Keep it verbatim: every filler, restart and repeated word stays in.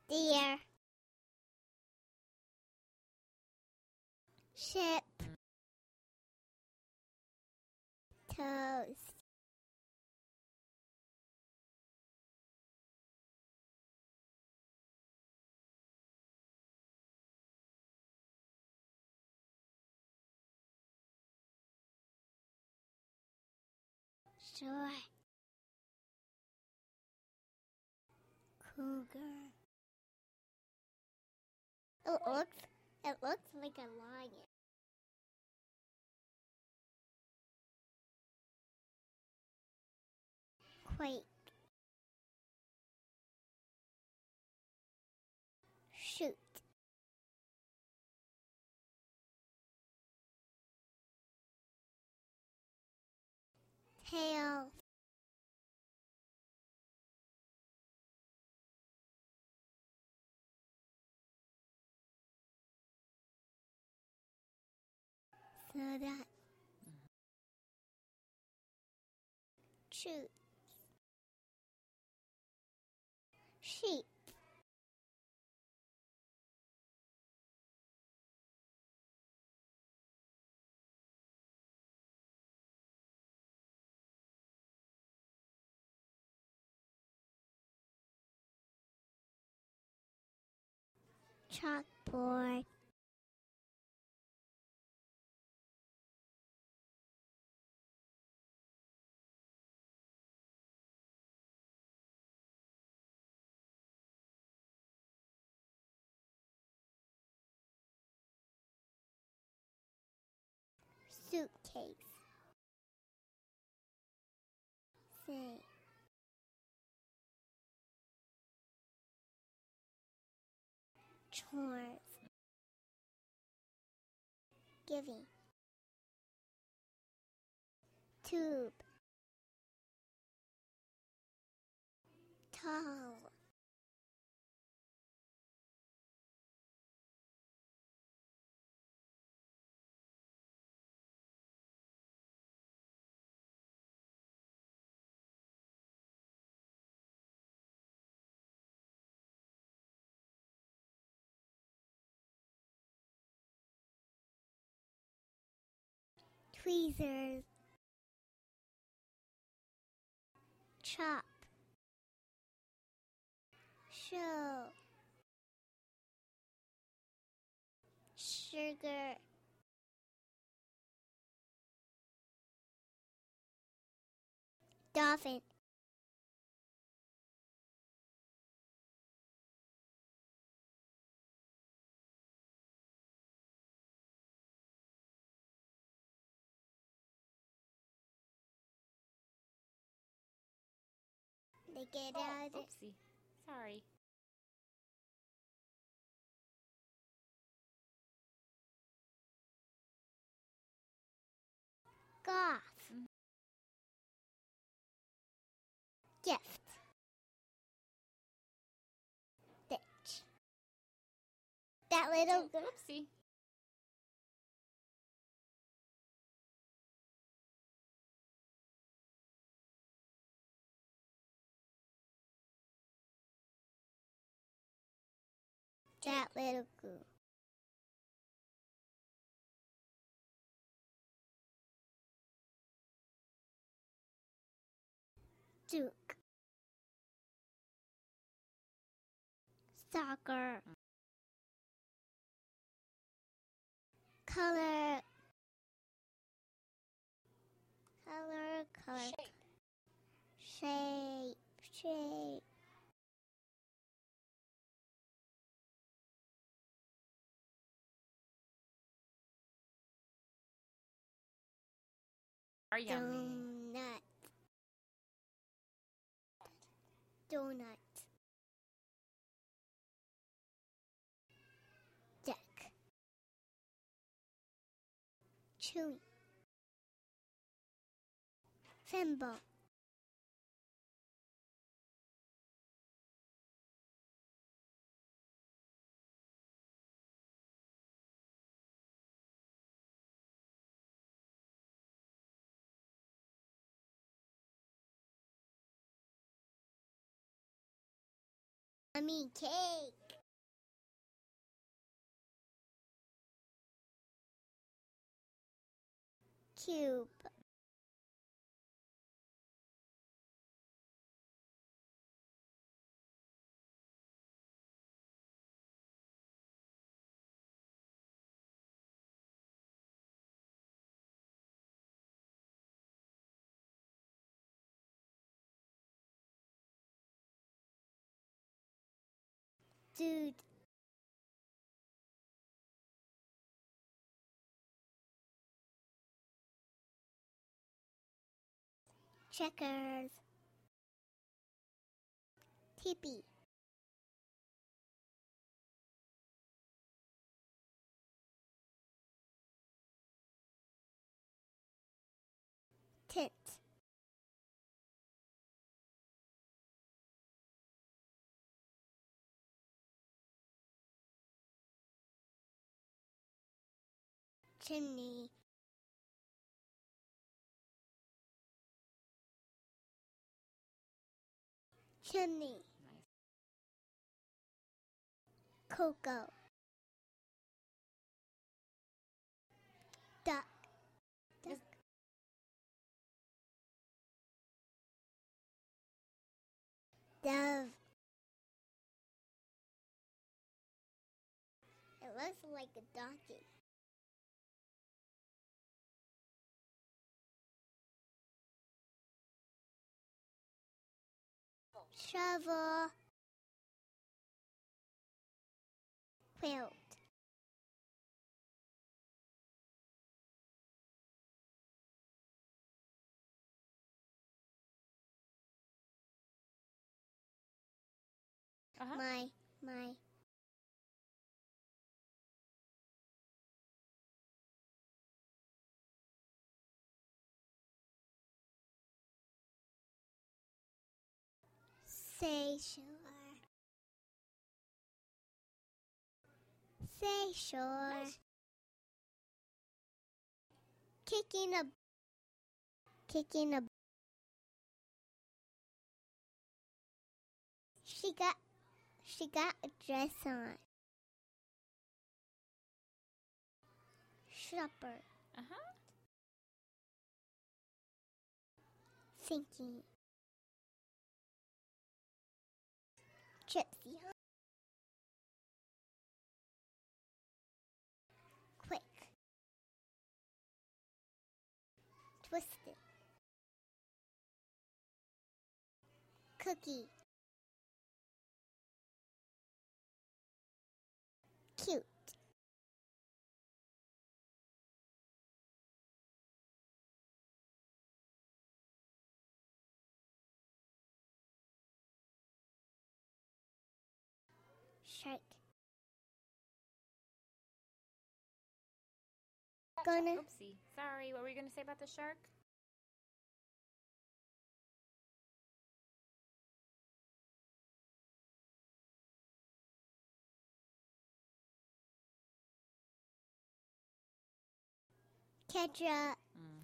Deer. Ship. Toast. Sure. Cougar. It looks, it looks like a lion. Quake. Shoot. Tail. Soda. Shoot. Sheep. Chalkboard. Suitcase. Sing. Chores. Giving. Tube. Tall. Tweezers. Chop. Show. Sugar. Dolphin. They get Oh, out of it. oopsie. Sorry. Goth. Mhm. Gift. Ditch. That little girl. Oopsie. That little girl. Duke. Soccer. Color. Color. Color. Shape. Shape. Shape. Are yummy. Donut. Donut. Deck. Chewy. Thimble. Yummy cake. Cube. Dude. Checkers. Teepee. Tent. Chimney. Chimney. Nice. Cocoa. Duck. Duck. Is- Dove. It looks like a donkey. Shovel. Quilt. Uh-huh. My, my. Seashore. Seashore. Nice. Kicking a. Kicking a. She got. She got a dress on. Shopper. Uh-huh. Thinking. Gypsy. Quick. Twisted. Cookie. Cute. Shark. Gonna. Oopsie. Sorry, what were you going to say about the shark? Catch a. Mm.